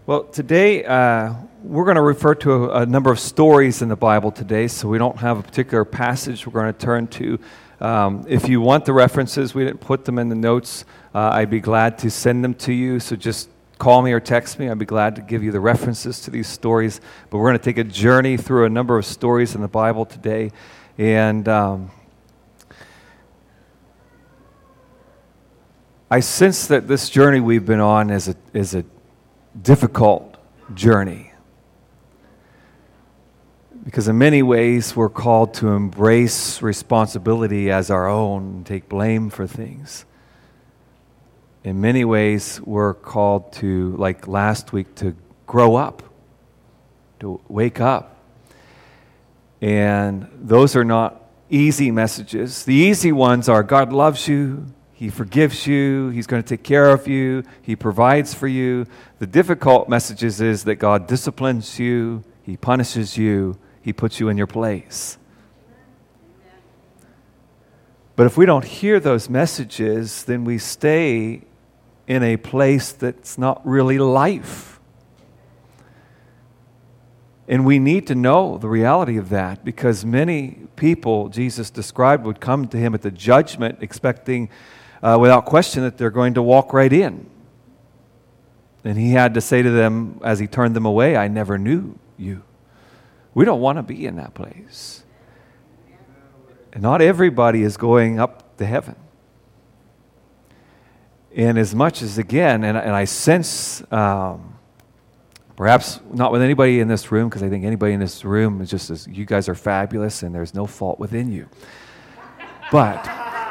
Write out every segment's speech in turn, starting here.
Well, today we're going to refer to a number of stories in the Bible today, so we don't have a particular passage we're going to turn to. If you want the references, we didn't put them in the notes. I'd be glad to send them to you, so just call me or text me. I'd be glad to give you the references to these stories. But we're going to take a journey through a number of stories in the Bible today. And I sense that this journey we've been on is a difficult journey, because in many ways we're called to embrace responsibility as our own and take blame for things. In many ways we're called to, like last week, to grow up, to wake up. And those are not easy messages. The easy ones are God loves you, He forgives you, He's going to take care of you, He provides for you. The difficult messages is that God disciplines you, He punishes you, He puts you in your place. But if we don't hear those messages, then we stay in a place that's not really life. And we need to know the reality of that, because many people Jesus described would come to Him at the judgment expecting without question that they're going to walk right in. And He had to say to them as He turned them away, I never knew you. We don't want to be in that place. And not everybody is going up to heaven. And as much as, again, and I sense, perhaps not with anybody in this room, because I think anybody in this room is just as, you guys are fabulous and there's no fault within you. But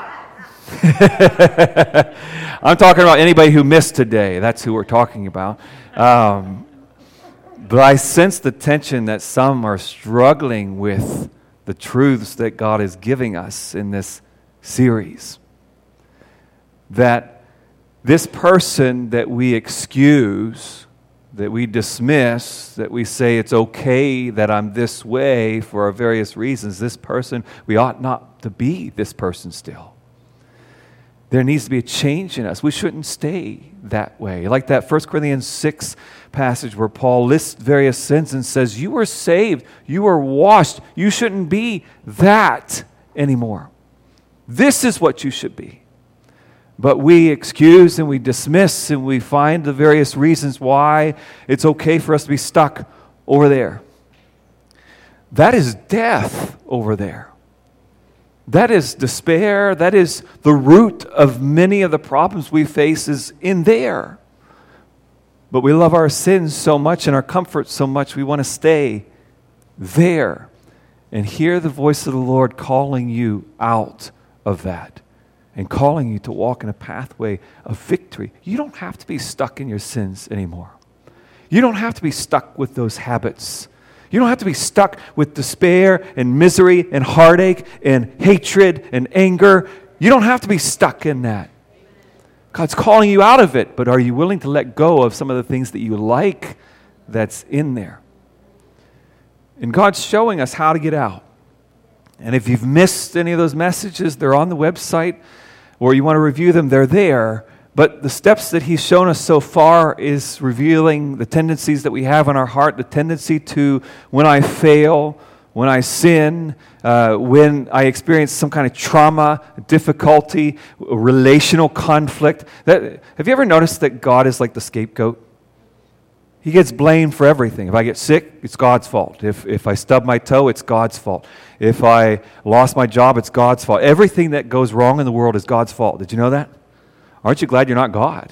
I'm talking about anybody who missed today. That's who we're talking about. But I sense the tension that some are struggling with the truths that God is giving us in this series. That this person that we excuse, that we dismiss, that we say it's okay that I'm this way for various reasons, this person, we ought not to be this person still. There needs to be a change in us. We shouldn't stay that way. Like that 1 Corinthians 6 passage where Paul lists various sins and says, you were saved, you were washed, you shouldn't be that anymore. This is what you should be. But we excuse and we dismiss and we find the various reasons why it's okay for us to be stuck over there. That is death over there. That is despair. That is the root of many of the problems we face is in there. But we love our sins so much and our comfort so much, we want to stay there and hear the voice of the Lord calling you out of that and calling you to walk in a pathway of victory. You don't have to be stuck in your sins anymore. You don't have to be stuck with those habits. You don't have to be stuck with despair and misery and heartache and hatred and anger. You don't have to be stuck in that. God's calling you out of it, but are you willing to let go of some of the things that you like that's in there? And God's showing us how to get out. And if you've missed any of those messages, they're on the website, or you want to review them, they're there. But the steps that He's shown us so far is revealing the tendencies that we have in our heart, the tendency to, when I fail, when I sin, when I experience some kind of trauma, difficulty, relational conflict. Have you ever noticed that God is like the scapegoat? He gets blamed for everything. If I get sick, it's God's fault. If I stub my toe, it's God's fault. If I lost my job, it's God's fault. Everything that goes wrong in the world is God's fault. Did you know that? Aren't you glad you're not God?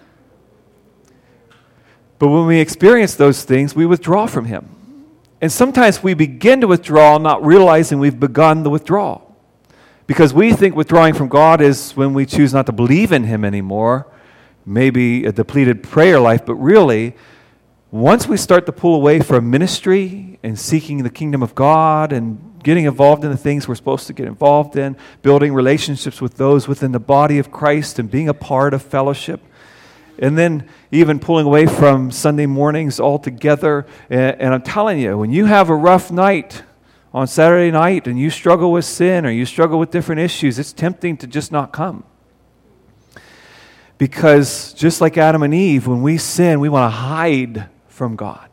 But when we experience those things, we withdraw from Him. And sometimes we begin to withdraw, not realizing we've begun the withdrawal. Because we think withdrawing from God is when we choose not to believe in Him anymore, maybe a depleted prayer life, but really, once we start to pull away from ministry and seeking the kingdom of God and getting involved in the things we're supposed to get involved in, building relationships with those within the body of Christ and being a part of fellowship, and then even pulling away from Sunday mornings altogether. And I'm telling you, when you have a rough night on Saturday night and you struggle with sin or you struggle with different issues, it's tempting to just not come. Because just like Adam and Eve, when we sin, we want to hide from God.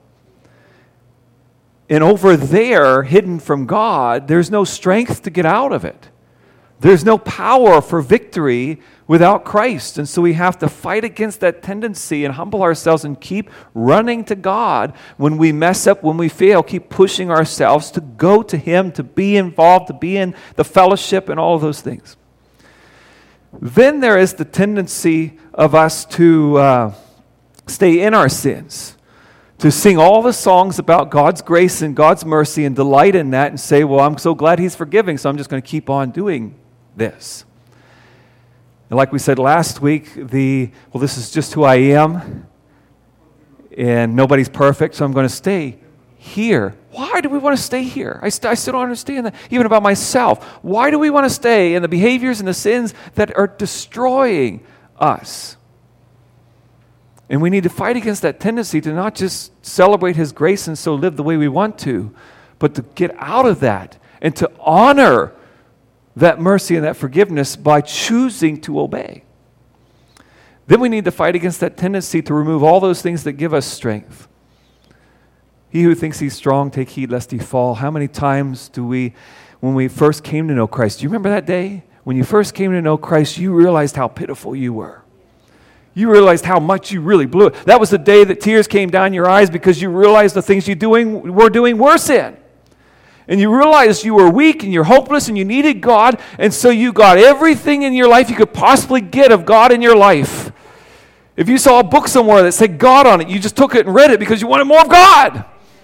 And over there, hidden from God, there's no strength to get out of it. There's no power for victory without Christ. And so we have to fight against that tendency and humble ourselves and keep running to God when we mess up, when we fail. Keep pushing ourselves to go to Him, to be involved, to be in the fellowship and all of those things. Then there is the tendency of us to stay in our sins, to sing all the songs about God's grace and God's mercy and delight in that and say, well, I'm so glad He's forgiving, so I'm just going to keep on doing this. And like we said last week, this is just who I am, and nobody's perfect, so I'm going to stay here. Why do we want to stay here? I still don't understand that, even about myself. Why do we want to stay in the behaviors and the sins that are destroying us? And we need to fight against that tendency to not just celebrate His grace and so live the way we want to, but to get out of that and to honor that mercy and that forgiveness by choosing to obey. Then we need to fight against that tendency to remove all those things that give us strength. He who thinks he's strong, take heed lest he fall. How many times do we, when we first came to know Christ, do you remember that day? When you first came to know Christ, you realized how pitiful you were. You realized how much you really blew it. That was the day that tears came down your eyes because you realized the things you were doing were sin. And you realized you were weak and you're hopeless and you needed God, and so you got everything in your life you could possibly get of God in your life. If you saw a book somewhere that said God on it, you just took it and read it because you wanted more of God.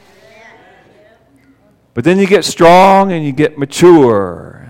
But then you get strong and you get mature,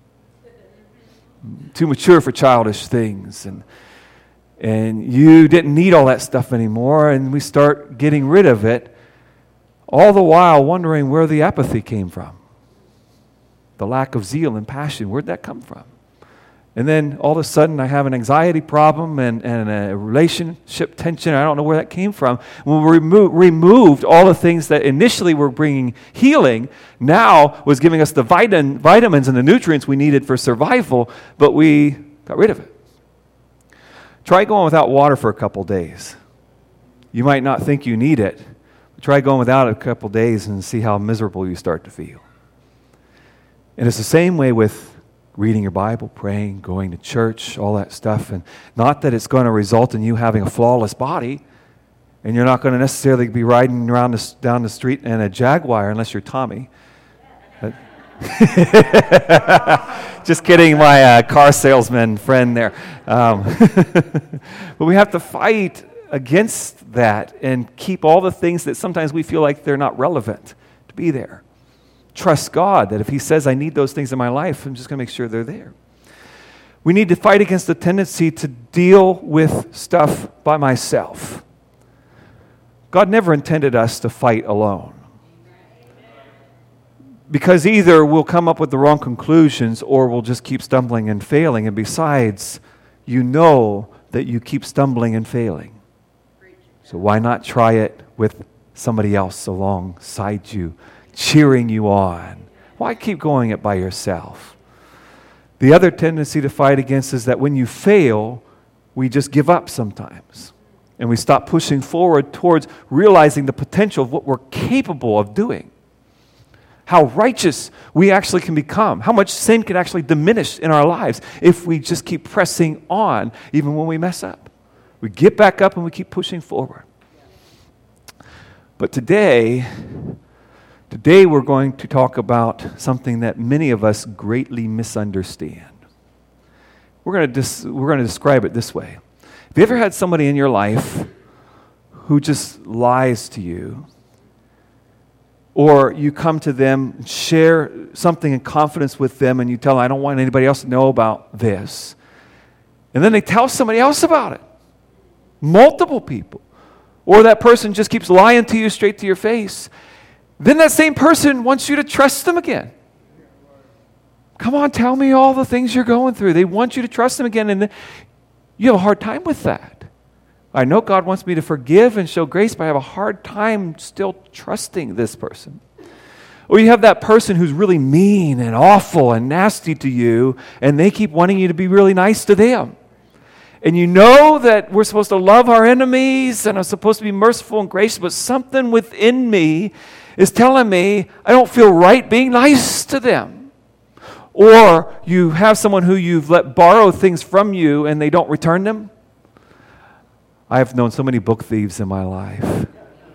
and too mature for childish things, and you didn't need all that stuff anymore, and we start getting rid of it, all the while wondering where the apathy came from. The lack of zeal and passion, where'd that come from? And then all of a sudden I have an anxiety problem and a relationship tension. I don't know where that came from. When we removed all the things that initially were bringing healing, now was giving us the vitamins and the nutrients we needed for survival, but we got rid of it. Try going without water for a couple days. You might not think you need it. Try going without it a couple days and see how miserable you start to feel. And it's the same way with reading your Bible, praying, going to church, all that stuff. And not that it's going to result in you having a flawless body, and you're not going to necessarily be riding around down the street in a Jaguar unless you're Tommy. Just kidding, my car salesman friend there. But we have to fight against that and keep all the things that sometimes we feel like they're not relevant to be there. Trust God that if He says I need those things in my life, I'm just going to make sure they're there. We need to fight against the tendency to deal with stuff by myself. God never intended us to fight alone. Because either we'll come up with the wrong conclusions or we'll just keep stumbling and failing. And besides, you know that you keep stumbling and failing. So why not try it with somebody else alongside you, cheering you on? Why keep going it by yourself? The other tendency to fight against is that when you fail, we just give up sometimes. And we stop pushing forward towards realizing the potential of what we're capable of doing. How righteous we actually can become. How much sin can actually diminish in our lives if we just keep pressing on even when we mess up. We get back up and we keep pushing forward. But today we're going to talk about something that many of us greatly misunderstand. We're going to describe it this way. Have you ever had somebody in your life who just lies to you? Or you come to them and share something in confidence with them and you tell them, I don't want anybody else to know about this. And then they tell somebody else about it. Multiple people. Or that person just keeps lying to you straight to your face. Then that same person wants you to trust them again. Come on, tell me all the things you're going through. They want you to trust them again, and you have a hard time with that. I know God wants me to forgive and show grace, but I have a hard time still trusting this person. Or you have that person who's really mean and awful and nasty to you, and they keep wanting you to be really nice to them. And you know that we're supposed to love our enemies and are supposed to be merciful and gracious, but something within me is telling me I don't feel right being nice to them. Or you have someone who you've let borrow things from you and they don't return them. I've known so many book thieves in my life.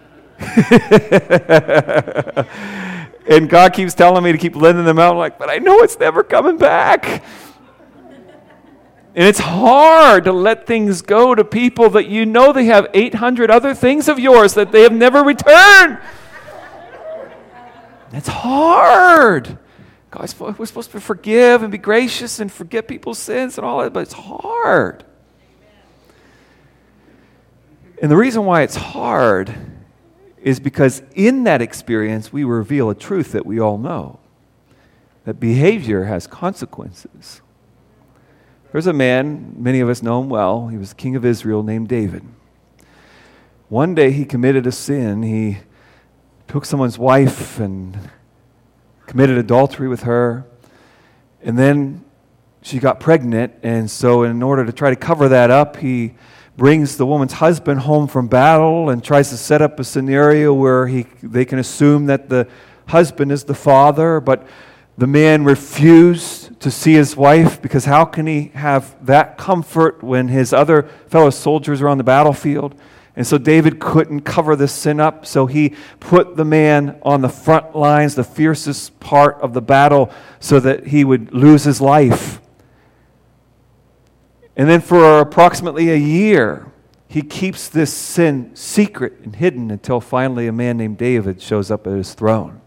And God keeps telling me to keep lending them out. I'm like, but I know it's never coming back. And it's hard to let things go to people that you know they have 800 other things of yours that they have never returned. It's hard. God, we're supposed to forgive and be gracious and forget people's sins and all that, but it's hard. And the reason why it's hard is because in that experience we reveal a truth that we all know, that behavior has consequences. There's a man, many of us know him well, he was the king of Israel named David. One day he committed a sin. He took someone's wife and committed adultery with her, and then she got pregnant, and so in order to try to cover that up, he brings the woman's husband home from battle and tries to set up a scenario where they can assume that the husband is the father, but the man refused to see his wife because how can he have that comfort when his other fellow soldiers are on the battlefield? And so David couldn't cover this sin up, so he put the man on the front lines, the fiercest part of the battle, so that he would lose his life. And then for approximately a year, he keeps this sin secret and hidden until finally a man named David shows up at his throne.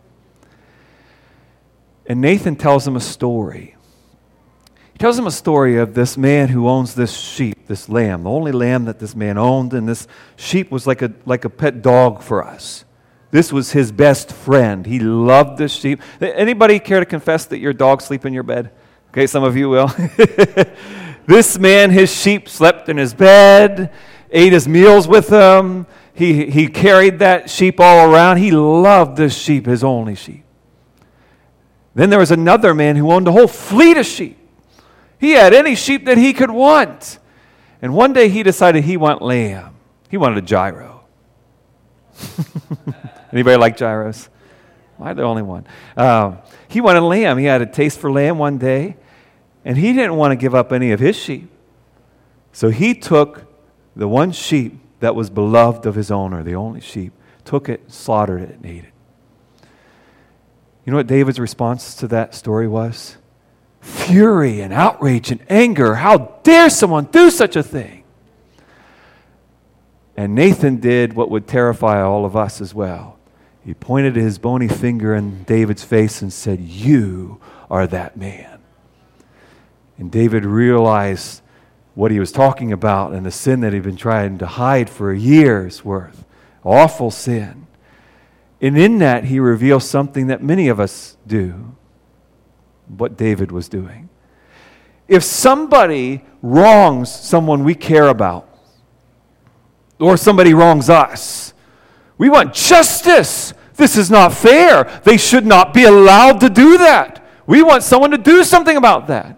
And Nathan tells him a story. He tells him a story of this man who owns this sheep, this lamb, the only lamb that this man owned, and this sheep was like a pet dog for us. This was his best friend. He loved this sheep. Anybody care to confess that your dog sleep in your bed? Okay, some of you will. This man, his sheep, slept in his bed, ate his meals with him. He carried that sheep all around. He loved this sheep, his only sheep. Then there was another man who owned a whole fleet of sheep. He had any sheep that he could want. And one day he decided he wanted lamb. He wanted a gyro. Anybody like gyros? Am I the only one? He wanted lamb. He had a taste for lamb one day. And he didn't want to give up any of his sheep. So he took the one sheep that was beloved of his owner, the only sheep, took it, slaughtered it, and ate it. You know what David's response to that story was? Fury and outrage and anger. How dare someone do such a thing? And Nathan did what would terrify all of us as well. He pointed his bony finger in David's face and said, "You are that man." And David realized what he was talking about and the sin that he'd been trying to hide for a year's worth. Awful sin. And in that, he reveals something that many of us do, what David was doing. If somebody wrongs someone we care about, or somebody wrongs us, we want justice. This is not fair. They should not be allowed to do that. We want someone to do something about that.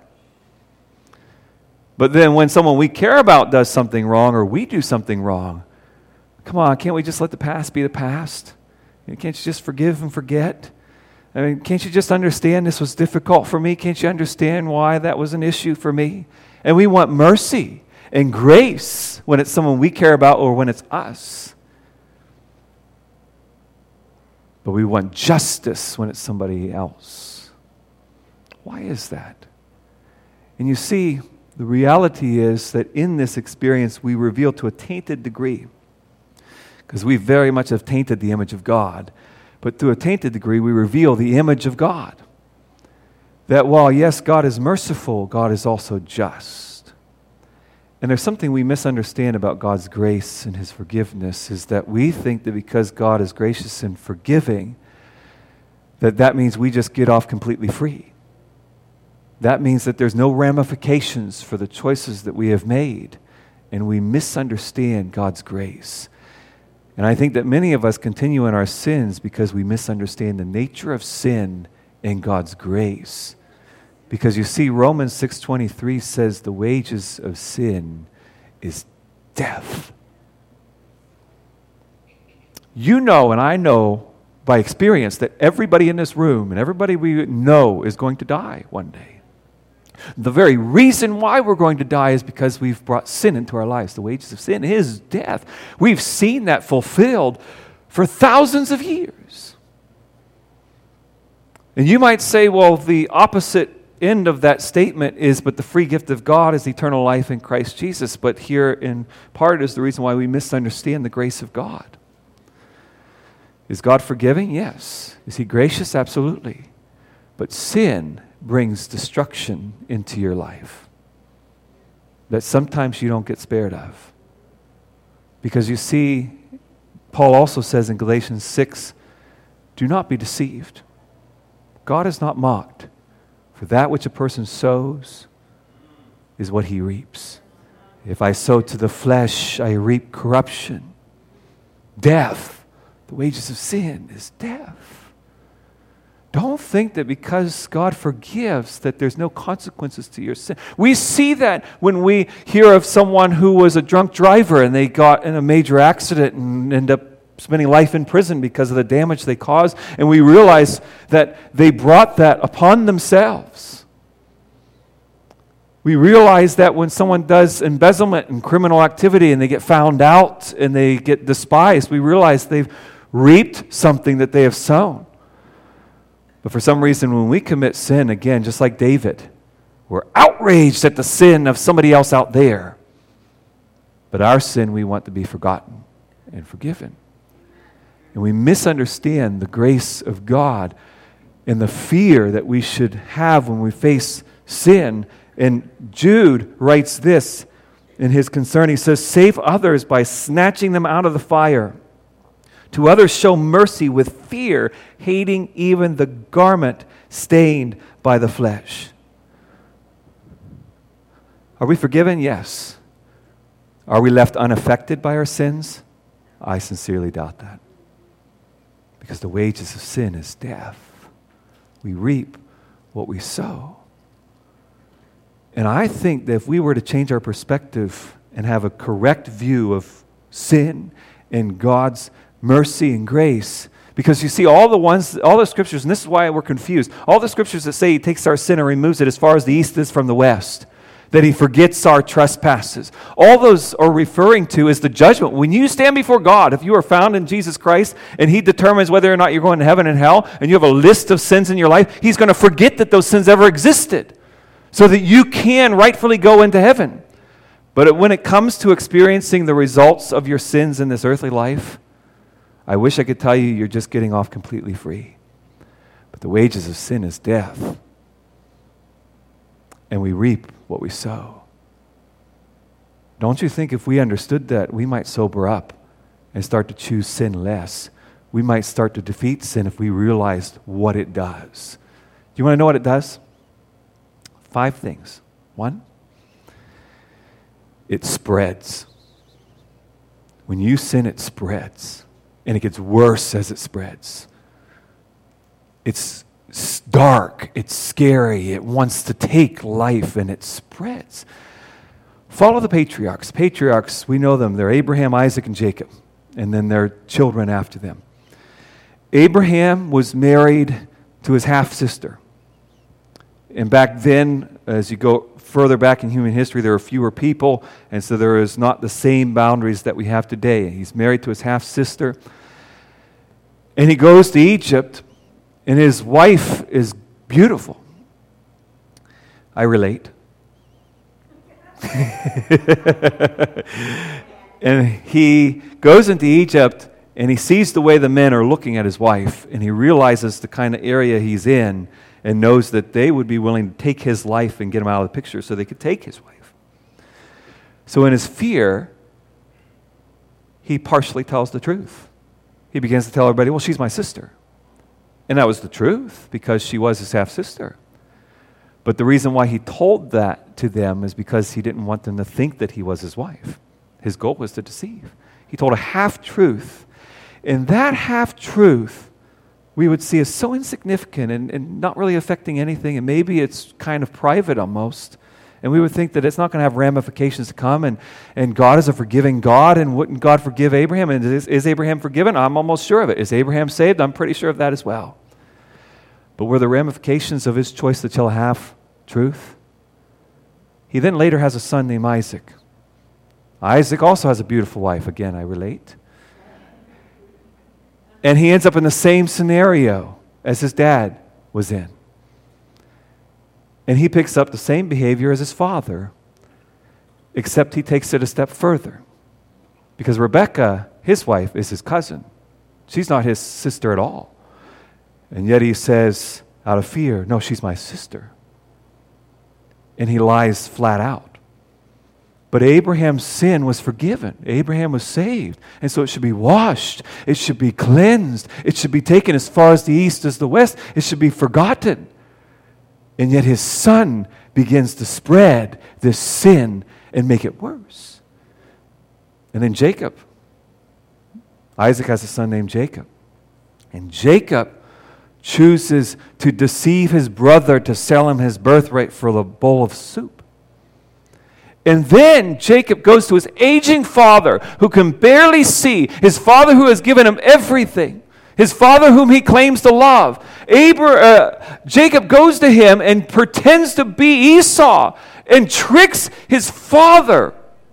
But then when someone we care about does something wrong or we do something wrong, come on, can't we just let the past be the past? Can't you just forgive and forget? I mean, can't you just understand this was difficult for me? Can't you understand why that was an issue for me? And we want mercy and grace when it's someone we care about or when it's us. But we want justice when it's somebody else. Why is that? And you see, the reality is that in this experience we reveal to a tainted degree, because we very much have tainted the image of God, but to a tainted degree we reveal the image of God. That while, yes, God is merciful, God is also just. And there's something we misunderstand about God's grace and His forgiveness, is that we think that because God is gracious and forgiving, that means we just get off completely free. That means that there's no ramifications for the choices that we have made, and we misunderstand God's grace. And I think that many of us continue in our sins because we misunderstand the nature of sin and God's grace. Because you see, Romans 6:23 says the wages of sin is death. You know and I know by experience that everybody in this room and everybody we know is going to die one day. The very reason why we're going to die is because we've brought sin into our lives. The wages of sin is death. We've seen that fulfilled for thousands of years. And you might say, well, the opposite end of that statement is, but the free gift of God is eternal life in Christ Jesus. But here in part is the reason why we misunderstand the grace of God. Is God forgiving? Yes. Is He gracious? Absolutely. But sin brings destruction into your life that sometimes you don't get spared of. Because you see, Paul also says in Galatians 6, do not be deceived. God is not mocked. For that which a person sows is what he reaps. If I sow to the flesh, I reap corruption, death. The wages of sin is death. Don't think that because God forgives that there's no consequences to your sin. We see that when we hear of someone who was a drunk driver and they got in a major accident and end up spending life in prison because of the damage they caused, and we realize that they brought that upon themselves. We realize that when someone does embezzlement and criminal activity and they get found out and they get despised, we realize they've reaped something that they have sown. But for some reason, when we commit sin, again, just like David, we're outraged at the sin of somebody else out there. But our sin, we want to be forgotten and forgiven. And we misunderstand the grace of God and the fear that we should have when we face sin. And Jude writes this in his concern. He says, save others by snatching them out of the fire. To others show mercy with fear, hating even the garment stained by the flesh. Are we forgiven? Yes. Are we left unaffected by our sins? I sincerely doubt that. Because the wages of sin is death. We reap what we sow. And I think that if we were to change our perspective and have a correct view of sin and God's mercy and grace, because you see all the scriptures, and this is why we're confused, all the scriptures that say He takes our sin and removes it as far as the east is from the west, that He forgets our trespasses. All those are referring to is the judgment. When you stand before God, if you are found in Jesus Christ and He determines whether or not you're going to heaven and hell, and you have a list of sins in your life, He's going to forget that those sins ever existed so that you can rightfully go into heaven. But when it comes to experiencing the results of your sins in this earthly life, I wish I could tell you you're just getting off completely free. But the wages of sin is death. And we reap what we sow. Don't you think if we understood that, we might sober up and start to choose sin less? We might start to defeat sin if we realized what it does. Do you want to know what it does? 5 things. 1, it spreads. When you sin, it spreads. And it gets worse as it spreads. It's dark, it's scary, it wants to take life, and it spreads. Follow the patriarchs. Patriarchs, we know them. They're Abraham, Isaac, and Jacob, and then their children after them. Abraham was married to his half-sister. And back then, as you go further back in human history, there were fewer people, and so there is not the same boundaries that we have today. He's married to his half-sister, and he goes to Egypt, and his wife is beautiful. I relate. And he goes into Egypt, and he sees the way the men are looking at his wife, and he realizes the kind of area he's in, and knows that they would be willing to take his life and get him out of the picture so they could take his wife. So in his fear, he partially tells the truth. He begins to tell everybody, well, she's my sister. And that was the truth, because she was his half-sister. But the reason why he told that to them is because he didn't want them to think that he was his wife. His goal was to deceive. He told a half-truth. And that half-truth we would see as so insignificant and not really affecting anything, and maybe it's kind of private almost, And we would think that it's not going to have ramifications to come, and God is a forgiving God, and wouldn't God forgive Abraham? And is Abraham forgiven? I'm almost sure of it. Is Abraham saved? I'm pretty sure of that as well. But were the ramifications of his choice to tell half-truth? He then later has a son named Isaac. Isaac also has a beautiful wife. Again, I relate. And he ends up in the same scenario as his dad was in. And he picks up the same behavior as his father, except he takes it a step further. Because Rebekah, his wife, is his cousin. She's not his sister at all. And yet he says, out of fear, no, she's my sister. And he lies flat out. But Abraham's sin was forgiven. Abraham was saved. And so it should be washed. It should be cleansed. It should be taken as far as the east as the west. It should be forgotten. And yet his son begins to spread this sin and make it worse. And then Jacob. Isaac has a son named Jacob. And Jacob chooses to deceive his brother to sell him his birthright for a bowl of soup. And then Jacob goes to his aging father who can barely see, his father who has given him everything, his father whom he claims to love. Jacob goes to him and pretends to be Esau and tricks his father,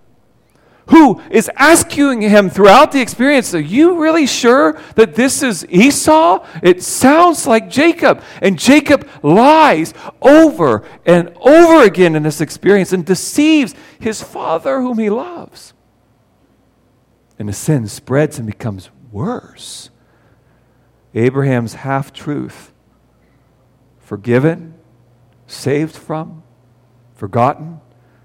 who is asking him throughout the experience, are you really sure that this is Esau? It sounds like Jacob. And Jacob lies over and over again in this experience and deceives his father whom he loves. And the sin spreads and becomes worse. Abraham's half-truth, forgiven, saved from, forgotten,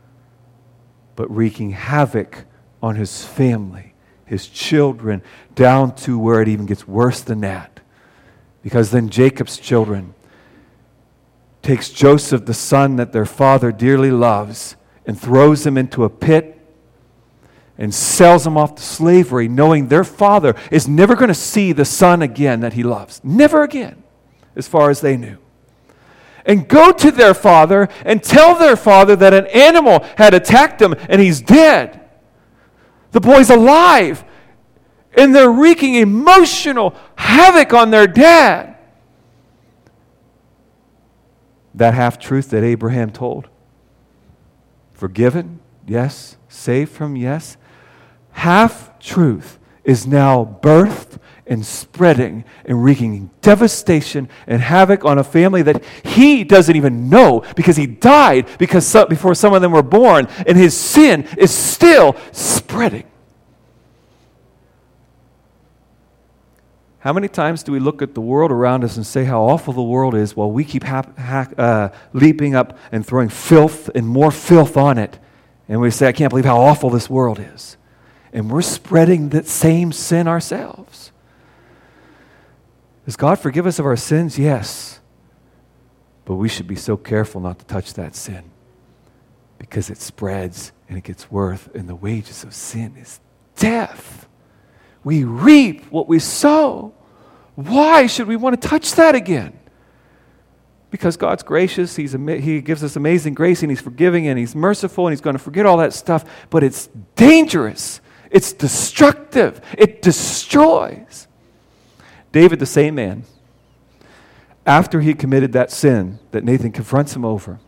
but wreaking havoc on his family, his children, down to where it even gets worse than that. Because then Jacob's children takes Joseph, the son that their father dearly loves, and throws him into a pit and sells him off to slavery, knowing their father is never going to see the son again that he loves. Never again, as far as they knew. And go to their father and tell their father that an animal had attacked him and he's dead. The boy's alive. And they're wreaking emotional havoc on their dad. That half-truth that Abraham told. Forgiven, yes. Saved from, yes. Half-truth is now birthed and spreading and wreaking devastation and havoc on a family that he doesn't even know, because he died before some of them were born, and his sin is still spreading. How many times do we look at the world around us and say how awful the world is, while we keep leaping up and throwing filth and more filth on it, and we say, I can't believe how awful this world is. And we're spreading that same sin ourselves. Does God forgive us of our sins? Yes. But we should be so careful not to touch that sin, because it spreads and it gets worse, and the wages of sin is death. We reap what we sow. Why should we want to touch that again? Because God's gracious, He gives us amazing grace, and He's forgiving, and He's merciful, and He's going to forget all that stuff, but it's dangerous. It's destructive. It destroys. David, the same man, after he committed that sin that Nathan confronts him over,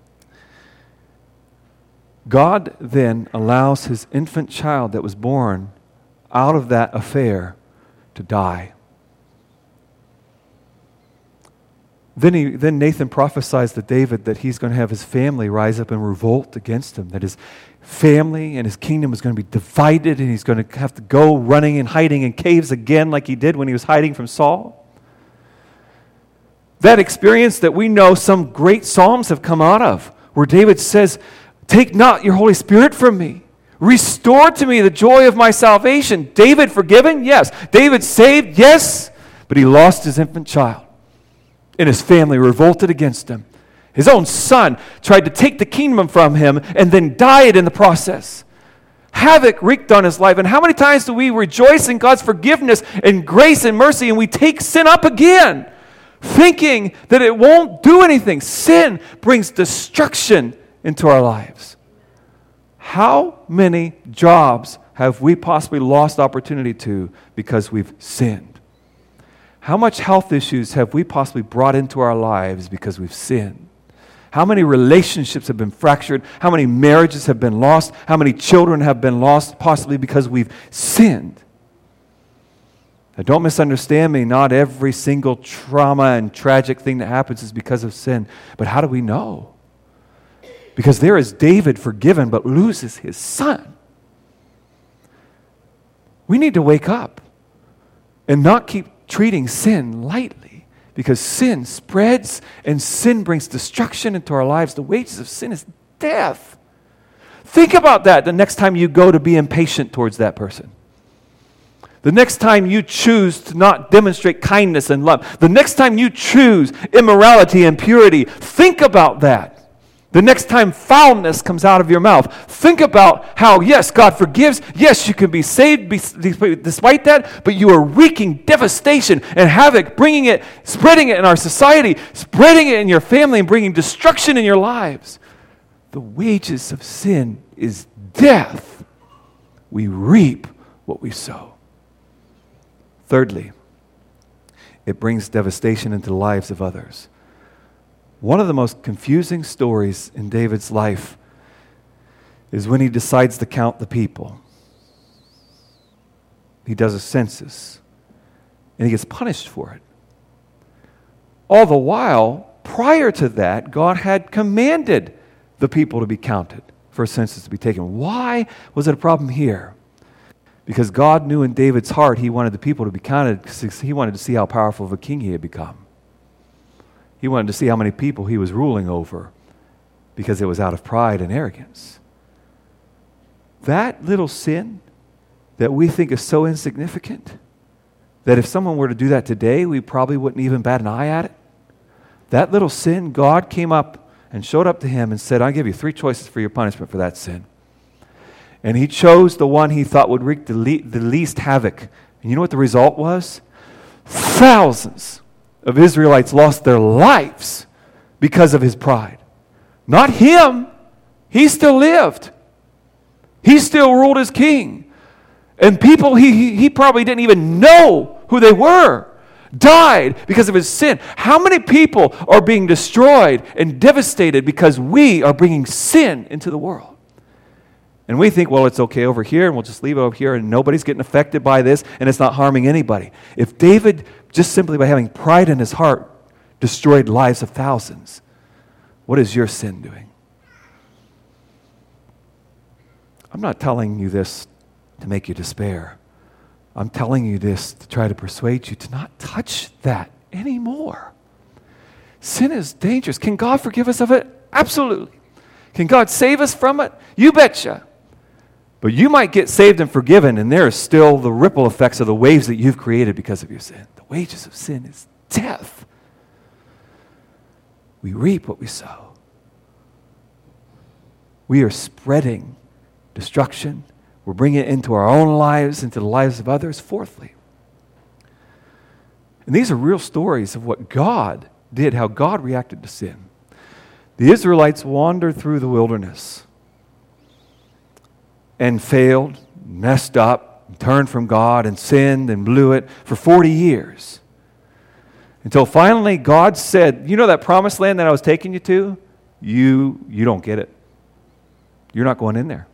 God then allows his infant child that was born out of that affair to die. Then Nathan prophesies to David that he's going to have his family rise up and revolt against him, that his family and his kingdom is going to be divided, and he's going to have to go running and hiding in caves again like he did when he was hiding from Saul. That experience that we know some great Psalms have come out of, where David says, take not your Holy Spirit from me. Restore to me the joy of my salvation. David forgiven? Yes. David saved? Yes. But he lost his infant child. And his family revolted against him. His own son tried to take the kingdom from him and then died in the process. Havoc wreaked on his life. And how many times do we rejoice in God's forgiveness and grace and mercy, and we take sin up again, thinking that it won't do anything? Sin brings destruction into our lives. How many jobs have we possibly lost opportunity to because we've sinned? How much health issues have we possibly brought into our lives because we've sinned? How many relationships have been fractured? How many marriages have been lost? How many children have been lost possibly because we've sinned? Now, don't misunderstand me. Not every single trauma and tragic thing that happens is because of sin. But how do we know? Because there is David forgiven but loses his son. We need to wake up and not keep treating sin lightly, because sin spreads and sin brings destruction into our lives. The wages of sin is death. Think about that the next time you go to be impatient towards that person. The next time you choose to not demonstrate kindness and love. The next time you choose immorality and purity. Think about that. The next time foulness comes out of your mouth, think about how, yes, God forgives. Yes, you can be saved despite that, but you are wreaking devastation and havoc, spreading it in our society, spreading it in your family, and bringing destruction in your lives. The wages of sin is death. We reap what we sow. Thirdly, it brings devastation into the lives of others. One of the most confusing stories in David's life is when he decides to count the people. He does a census, and he gets punished for it. All the while, prior to that, God had commanded the people to be counted, for a census to be taken. Why was it a problem here? Because God knew in David's heart he wanted the people to be counted because he wanted to see how powerful of a king he had become. He wanted to see how many people he was ruling over because it was out of pride and arrogance. That little sin that we think is so insignificant that if someone were to do that today, we probably wouldn't even bat an eye at it. That little sin, God came up and showed up to him and said, I'll give you 3 choices for your punishment for that sin. And he chose the one he thought would wreak the least havoc. And you know what the result was? Thousands of Israelites lost their lives because of his pride. Not him. He still lived. He still ruled as king. And people he probably didn't even know who they were died because of his sin. How many people are being destroyed and devastated because we are bringing sin into the world? And we think, well, it's okay over here, and we'll just leave it over here, and nobody's getting affected by this, and it's not harming anybody. If David, just simply by having pride in his heart, destroyed lives of thousands, what is your sin doing? I'm not telling you this to make you despair. I'm telling you this to try to persuade you to not touch that anymore. Sin is dangerous. Can God forgive us of it? Absolutely. Can God save us from it? You betcha. But you might get saved and forgiven, and there is still the ripple effects of the waves that you've created because of your sin. The wages of sin is death. We reap what we sow. We are spreading destruction. We're bringing it into our own lives, into the lives of others. Fourthly, and these are real stories of what God did, how God reacted to sin. The Israelites wandered through the wilderness and failed, messed up, turned from God and sinned and blew it for 40 years. Until finally God said, you know that promised land that I was taking you to? You don't get it. You're not going in there.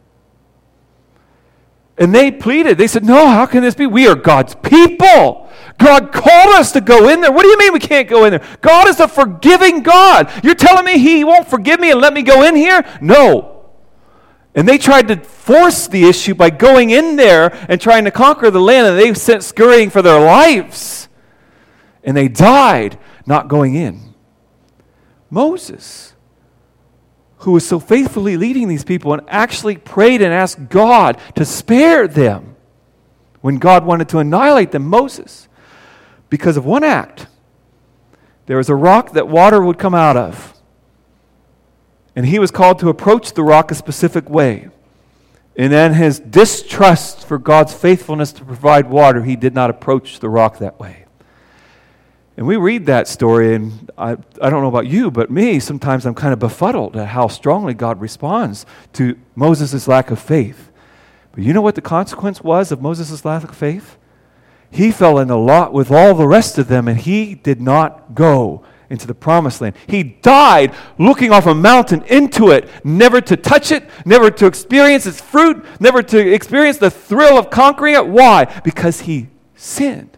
And they pleaded. They said, no, how can this be? We are God's people. God called us to go in there. What do you mean we can't go in there? God is a forgiving God. You're telling me he won't forgive me and let me go in here? No. And they tried to force the issue by going in there and trying to conquer the land, and they sent scurrying for their lives. And they died not going in. Moses, who was so faithfully leading these people and actually prayed and asked God to spare them when God wanted to annihilate them, Moses, because of one act, there was a rock that water would come out of. And he was called to approach the rock a specific way. And in his distrust for God's faithfulness to provide water, he did not approach the rock that way. And we read that story, and I don't know about you, but me, sometimes I'm kind of befuddled at how strongly God responds to Moses' lack of faith. But you know what the consequence was of Moses' lack of faith? He fell in a lot with all the rest of them, and he did not go into the promised land. He died looking off a mountain into it, never to touch it, never to experience its fruit, never to experience the thrill of conquering it. Why? Because he sinned.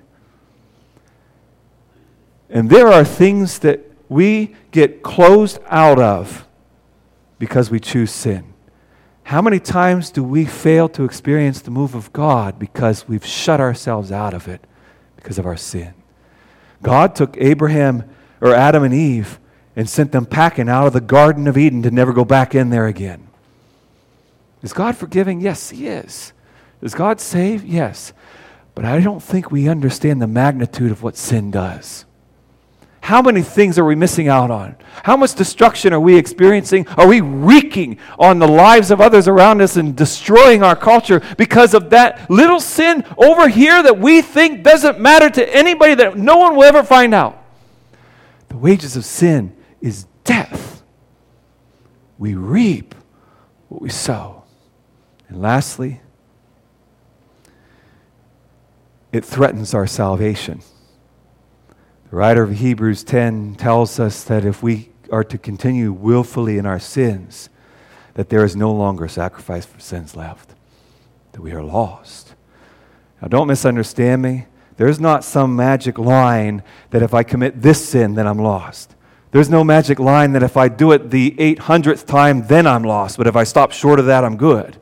And there are things that we get closed out of because we choose sin. How many times do we fail to experience the move of God because we've shut ourselves out of it because of our sin? God took Adam and Eve and sent them packing out of the Garden of Eden to never go back in there again. Is God forgiving? Yes, He is. Does God save? Yes. But I don't think we understand the magnitude of what sin does. How many things are we missing out on? How much destruction are we experiencing? Are we wreaking on the lives of others around us and destroying our culture because of that little sin over here that we think doesn't matter to anybody, that no one will ever find out? The wages of sin is death. We reap what we sow. And lastly, it threatens our salvation. The writer of Hebrews 10 tells us that if we are to continue willfully in our sins, that there is no longer sacrifice for sins left, that we are lost. Now, don't misunderstand me. There's not some magic line that if I commit this sin, then I'm lost. There's no magic line that if I do it the 800th time, then I'm lost. But if I stop short of that, I'm good.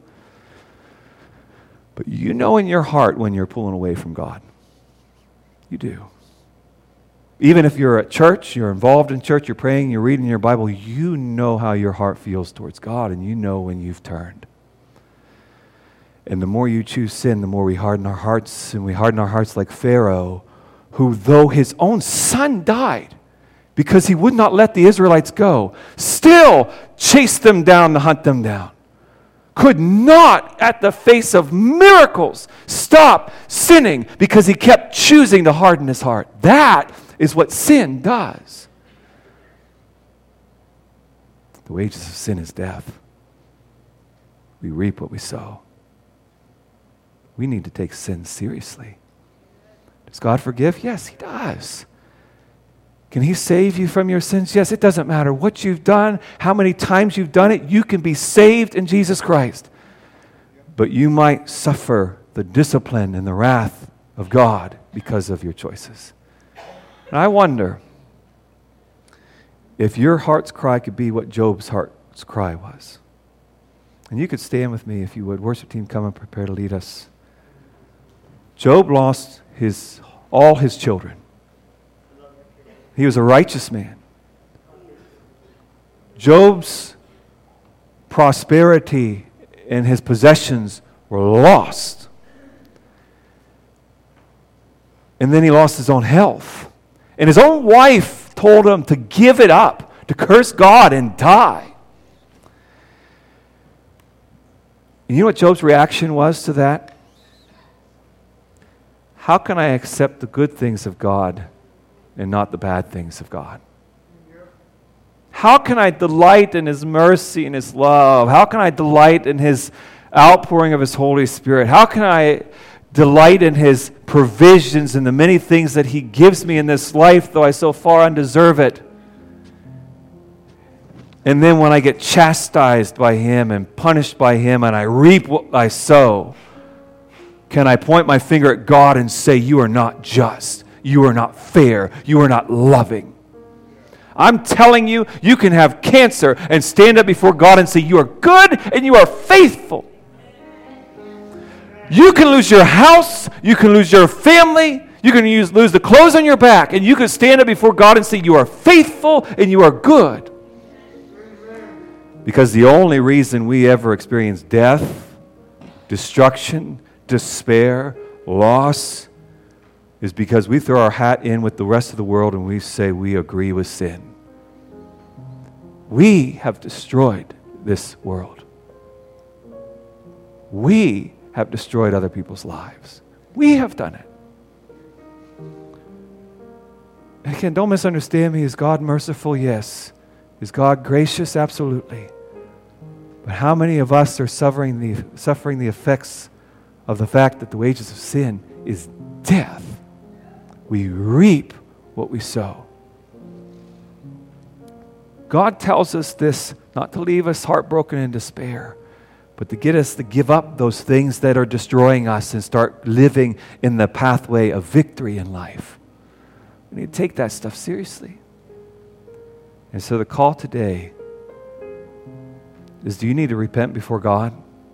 But you know in your heart when you're pulling away from God. You do. Even if you're at church, you're involved in church, you're praying, you're reading your Bible, you know how your heart feels towards God, and you know when you've turned. And the more you choose sin, the more we harden our hearts, and we harden our hearts like Pharaoh, who, though his own son died because he would not let the Israelites go, still chased them down to hunt them down. Could not, at the face of miracles, stop sinning because he kept choosing to harden his heart. That is what sin does. The wages of sin is death. We reap what we sow. We need to take sin seriously. Does God forgive? Yes, He does. Can He save you from your sins? Yes, it doesn't matter what you've done, how many times you've done it, you can be saved in Jesus Christ. But you might suffer the discipline and the wrath of God because of your choices. And I wonder if your heart's cry could be what Job's heart's cry was. And you could stand with me if you would. Worship team, come and prepare to lead us. Job lost all his children. He was a righteous man. Job's prosperity and his possessions were lost. And then he lost his own health. And his own wife told him to give it up, to curse God and die. And you know what Job's reaction was to that? How can I accept the good things of God and not the bad things of God? How can I delight in His mercy and His love? How can I delight in His outpouring of His Holy Spirit? How can I delight in His provisions and the many things that He gives me in this life, though I so far undeserve it? And then when I get chastised by Him and punished by Him and I reap what I sow, can I point my finger at God and say, you are not just, you are not fair, you are not loving? I'm telling you, you can have cancer and stand up before God and say, you are good and you are faithful. You can lose your house, you can lose your family, you can lose the clothes on your back, and you can stand up before God and say, you are faithful and you are good. Because the only reason we ever experience death, destruction, despair, loss, is because we throw our hat in with the rest of the world and we say we agree with sin. We have destroyed this world. We have destroyed other people's lives. We have done it. don't misunderstand me. Is God merciful? Yes. Is God gracious? Absolutely. But how many of us are suffering the effects of the fact that the wages of sin is death? We reap what we sow. God tells us this not to leave us heartbroken and despair, but to get us to give up those things that are destroying us and start living in the pathway of victory in life. We need to take that stuff seriously. And so the call today is, do you need to repent before God?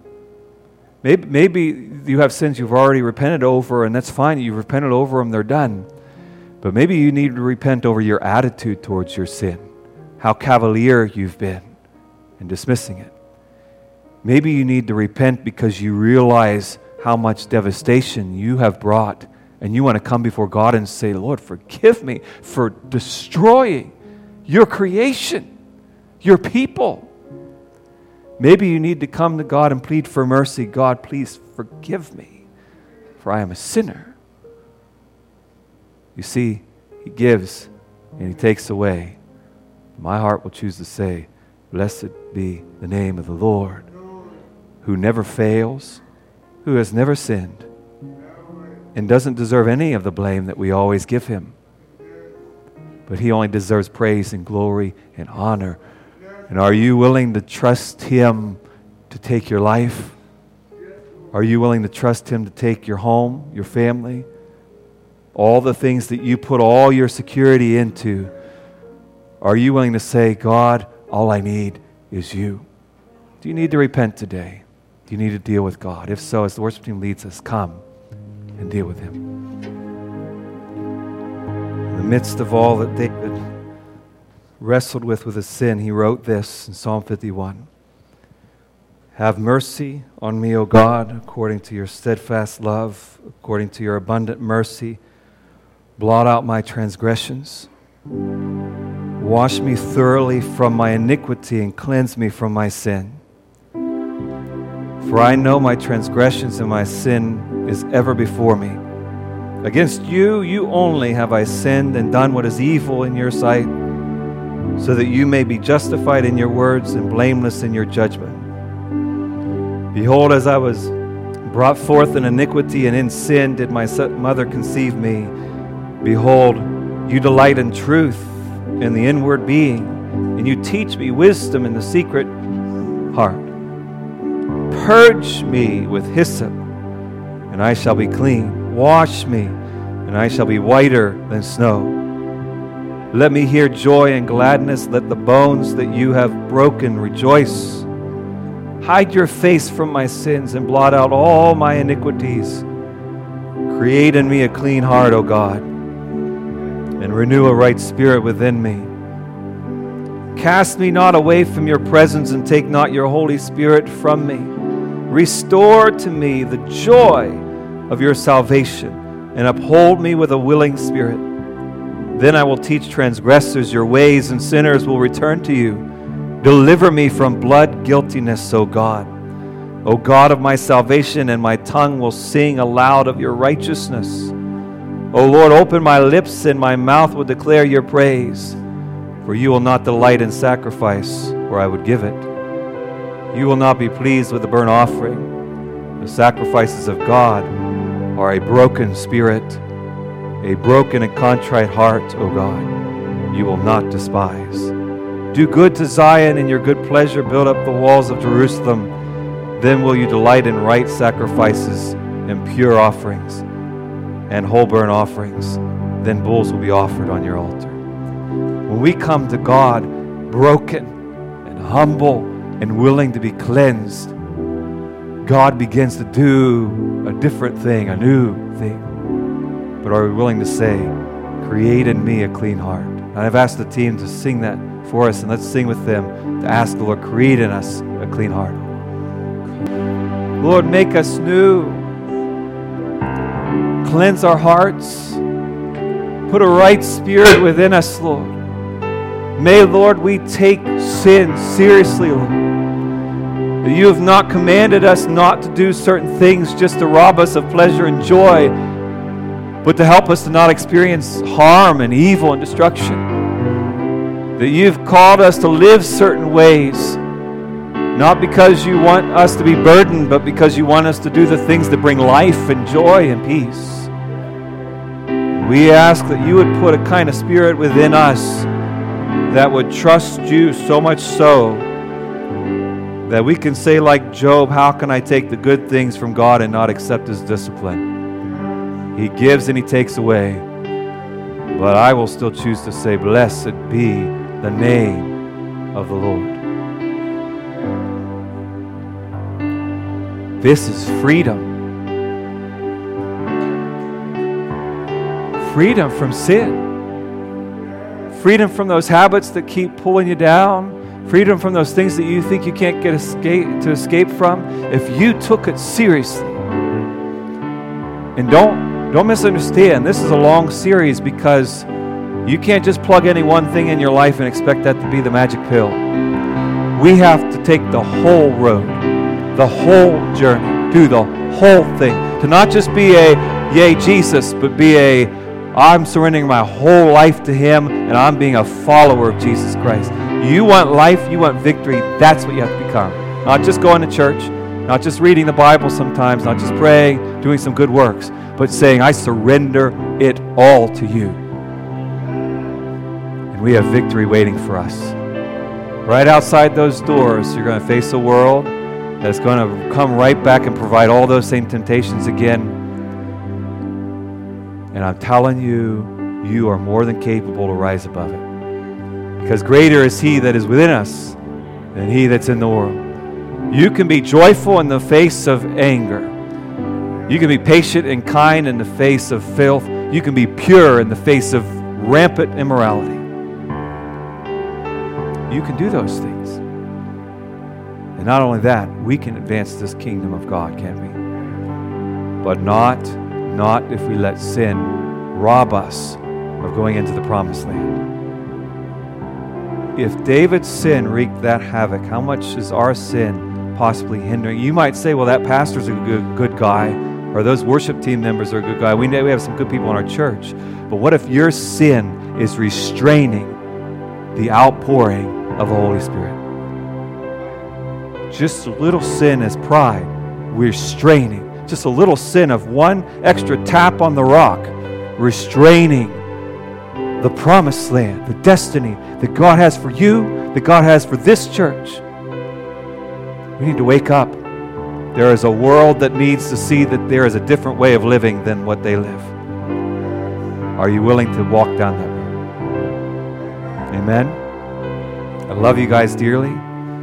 Maybe you have sins you've already repented over, and that's fine. You've repented over them, they're done. But maybe you need to repent over your attitude towards your sin, how cavalier you've been in dismissing it. Maybe you need to repent because you realize how much devastation you have brought, and you want to come before God and say, Lord, forgive me for destroying your creation, your people. Maybe you need to come to God and plead for mercy. God, please forgive me, for I am a sinner. You see, He gives and He takes away. My heart will choose to say, blessed be the name of the Lord, who never fails, who has never sinned, and doesn't deserve any of the blame that we always give Him. But He only deserves praise and glory and honor. And are you willing to trust Him to take your life? Are you willing to trust Him to take your home, your family, all the things that you put all your security into? Are you willing to say, God, all I need is you? Do you need to repent today? Do you need to deal with God? If so, as the worship team leads us, come and deal with Him. In the midst of all that David wrestled with his sin, he wrote this in Psalm 51. Have mercy on me, O God, according to your steadfast love, according to your abundant mercy. Blot out my transgressions. Wash me thoroughly from my iniquity and cleanse me from my sin. For I know my transgressions and my sin is ever before me. Against you, you only have I sinned and done what is evil in your sight, so that you may be justified in your words and blameless in your judgment. Behold, as I was brought forth in iniquity and in sin did my mother conceive me. Behold, you delight in truth in the inward being, and you teach me wisdom in the secret heart. Purge me with hyssop, and I shall be clean. Wash me, and I shall be whiter than snow. Let me hear joy and gladness. Let the bones that you have broken rejoice. Hide your face from my sins and blot out all my iniquities. Create in me a clean heart, O God, and renew a right spirit within me. Cast me not away from your presence and take not your Holy Spirit from me. Restore to me the joy of your salvation and uphold me with a willing spirit. Then I will teach transgressors your ways, and sinners will return to you. Deliver me from blood guiltiness, O God. O God of my salvation, and my tongue will sing aloud of your righteousness. O Lord, open my lips, and my mouth will declare your praise. For you will not delight in sacrifice, or I would give it. You will not be pleased with the burnt offering. The sacrifices of God are a broken spirit, a broken and contrite heart, O God, you will not despise. Do good to Zion, in your good pleasure build up the walls of Jerusalem. Then will you delight in right sacrifices and pure offerings and whole burnt offerings. Then bulls will be offered on your altar. When we come to God broken and humble and willing to be cleansed, God begins to do a different thing, a new thing. But are we willing to say, create in me a clean heart? And I've asked the team to sing that for us, and let's sing with them to ask the Lord, create in us a clean heart. Lord, make us new. Cleanse our hearts. Put a right spirit within us, Lord. May, Lord, we take sin seriously, Lord. That you have not commanded us not to do certain things just to rob us of pleasure and joy, but to help us to not experience harm and evil and destruction. That you've called us to live certain ways, not because you want us to be burdened, but because you want us to do the things that bring life and joy and peace. We ask that you would put a kind of spirit within us that would trust you so much so that we can say like Job, how can I take the good things from God and not accept His discipline? He gives and He takes away. But I will still choose to say, blessed be the name of the Lord. This is freedom. Freedom from sin. Freedom from those habits that keep pulling you down. Freedom from those things that you think you can't escape from. If you took it seriously. And don't misunderstand, this is a long series because you can't just plug any one thing in your life and expect that to be the magic pill. We have to take the whole road, the whole journey, do the whole thing. To not just be a, yay Jesus, but be a, I'm surrendering my whole life to Him and I'm being a follower of Jesus Christ. You want life, you want victory, that's what you have to become. Not just going to church, not just reading the Bible sometimes, not just praying, doing some good works, but saying, I surrender it all to you. And we have victory waiting for us. Right outside those doors, you're going to face a world that's going to come right back and provide all those same temptations again. And I'm telling you, you are more than capable to rise above it. Because greater is He that is within us than he that's in the world. You can be joyful in the face of anger. You can be patient and kind in the face of filth. You can be pure in the face of rampant immorality. You can do those things. And not only that, we can advance this kingdom of God, can't we? But not if we let sin rob us of going into the promised land. If David's sin wreaked that havoc, how much is our sin possibly hindering? You might say, well, that pastor's a good guy, or those worship team members are a good guy. We have some good people in our church. But what if your sin is restraining the outpouring of the Holy Spirit? Just a little sin as pride, restraining. Just a little sin of one extra tap on the rock, restraining the promised land, the destiny that God has for you, that God has for this church. We need to wake up. There is a world that needs to see that there is a different way of living than what they live. Are you willing to walk down that road? Amen. I love you guys dearly.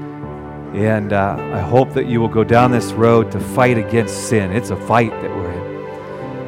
And I hope that you will go down this road to fight against sin. It's a fight that we're in.